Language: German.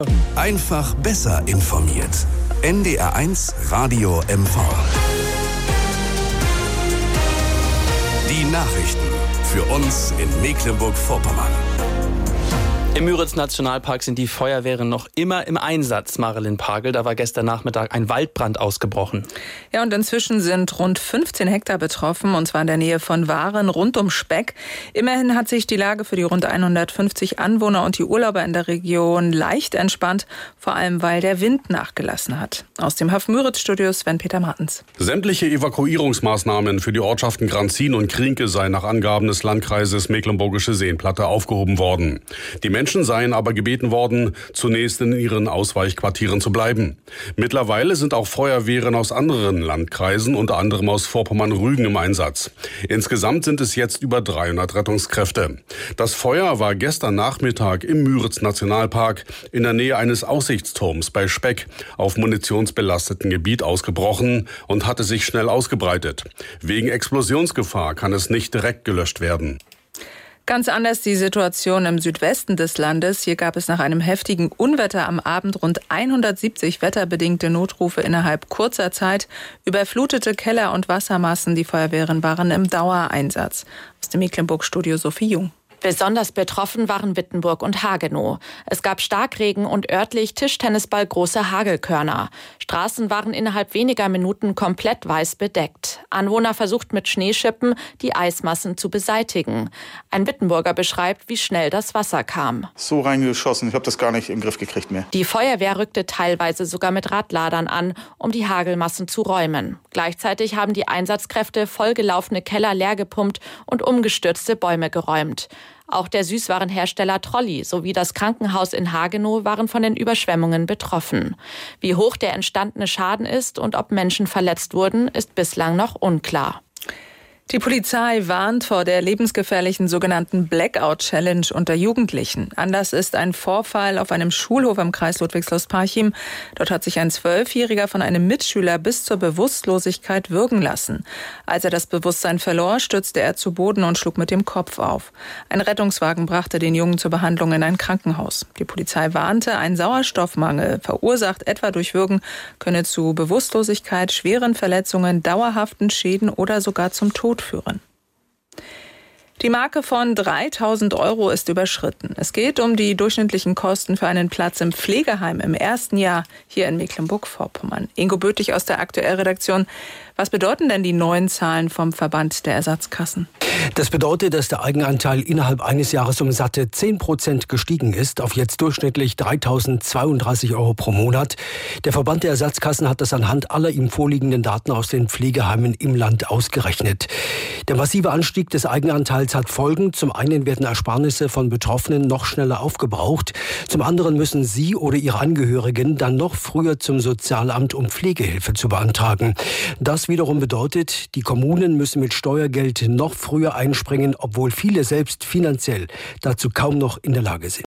Einfach besser informiert. NDR1 Radio MV. Die Nachrichten für uns in Mecklenburg-Vorpommern. Im Müritz-Nationalpark sind die Feuerwehren noch immer im Einsatz, Marilyn Pagel. Da war gestern Nachmittag ein Waldbrand ausgebrochen. Ja, und inzwischen sind rund 15 Hektar betroffen, und zwar in der Nähe von Waren, rund um Speck. Immerhin hat sich die Lage für die rund 150 Anwohner und die Urlauber in der Region leicht entspannt, vor allem weil der Wind nachgelassen hat. Aus dem Müritz-Studio Sven-Peter Martens. Sämtliche Evakuierungsmaßnahmen für die Ortschaften Granzin und Krienke seien nach Angaben des Landkreises Mecklenburgische Seenplatte aufgehoben worden. Die Menschen seien aber gebeten worden, zunächst in ihren Ausweichquartieren zu bleiben. Mittlerweile sind auch Feuerwehren aus anderen Landkreisen, unter anderem aus Vorpommern-Rügen, im Einsatz. Insgesamt sind es jetzt über 300 Rettungskräfte. Das Feuer war gestern Nachmittag im Müritz-Nationalpark in der Nähe eines Aussichtsturms bei Speck auf munitionsbelasteten Gebiet ausgebrochen und hatte sich schnell ausgebreitet. Wegen Explosionsgefahr kann es nicht direkt gelöscht werden. Ganz anders die Situation im Südwesten des Landes. Hier gab es nach einem heftigen Unwetter am Abend rund 170 wetterbedingte Notrufe innerhalb kurzer Zeit. Überflutete Keller und Wassermassen. Die Feuerwehren waren im Dauereinsatz. Aus dem Mecklenburg-Studio Sophie Jung. Besonders betroffen waren Wittenburg und Hagenow. Es gab Starkregen und örtlich Tischtennisball große Hagelkörner. Straßen waren innerhalb weniger Minuten komplett weiß bedeckt. Anwohner versuchten mit Schneeschippen, die Eismassen zu beseitigen. Ein Wittenburger beschreibt, wie schnell das Wasser kam. So reingeschossen, ich habe das gar nicht im Griff gekriegt mehr. Die Feuerwehr rückte teilweise sogar mit Radladern an, um die Hagelmassen zu räumen. Gleichzeitig haben die Einsatzkräfte vollgelaufene Keller leer gepumpt und umgestürzte Bäume geräumt. Auch der Süßwarenhersteller Trolli sowie das Krankenhaus in Hagenow waren von den Überschwemmungen betroffen. Wie hoch der entstandene Schaden ist und ob Menschen verletzt wurden, ist bislang noch unklar. Die Polizei warnt vor der lebensgefährlichen sogenannten Blackout-Challenge unter Jugendlichen. Anlass ist ein Vorfall auf einem Schulhof im Kreis Ludwigslust-Parchim. Dort hat sich ein 12-Jähriger von einem Mitschüler bis zur Bewusstlosigkeit würgen lassen. Als er das Bewusstsein verlor, stürzte er zu Boden und schlug mit dem Kopf auf. Ein Rettungswagen brachte den Jungen zur Behandlung in ein Krankenhaus. Die Polizei warnte, ein Sauerstoffmangel, verursacht etwa durch Würgen, könne zu Bewusstlosigkeit, schweren Verletzungen, dauerhaften Schäden oder sogar zum Tod führen. Die Marke von 3.000 € ist überschritten. Es geht um die durchschnittlichen Kosten für einen Platz im Pflegeheim im ersten Jahr hier in Mecklenburg-Vorpommern. Ingo Böthig aus der Aktuell-Redaktion. Was bedeuten denn die neuen Zahlen vom Verband der Ersatzkassen? Das bedeutet, dass der Eigenanteil innerhalb eines Jahres um satte 10% gestiegen ist, auf jetzt durchschnittlich 3.032 € pro Monat. Der Verband der Ersatzkassen hat das anhand aller ihm vorliegenden Daten aus den Pflegeheimen im Land ausgerechnet. Der massive Anstieg des Eigenanteils hat Folgen. Zum einen werden Ersparnisse von Betroffenen noch schneller aufgebraucht. Zum anderen müssen sie oder ihre Angehörigen dann noch früher zum Sozialamt, um Pflegehilfe zu beantragen. Das wiederum bedeutet, die Kommunen müssen mit Steuergeld noch früher einspringen, obwohl viele selbst finanziell dazu kaum noch in der Lage sind.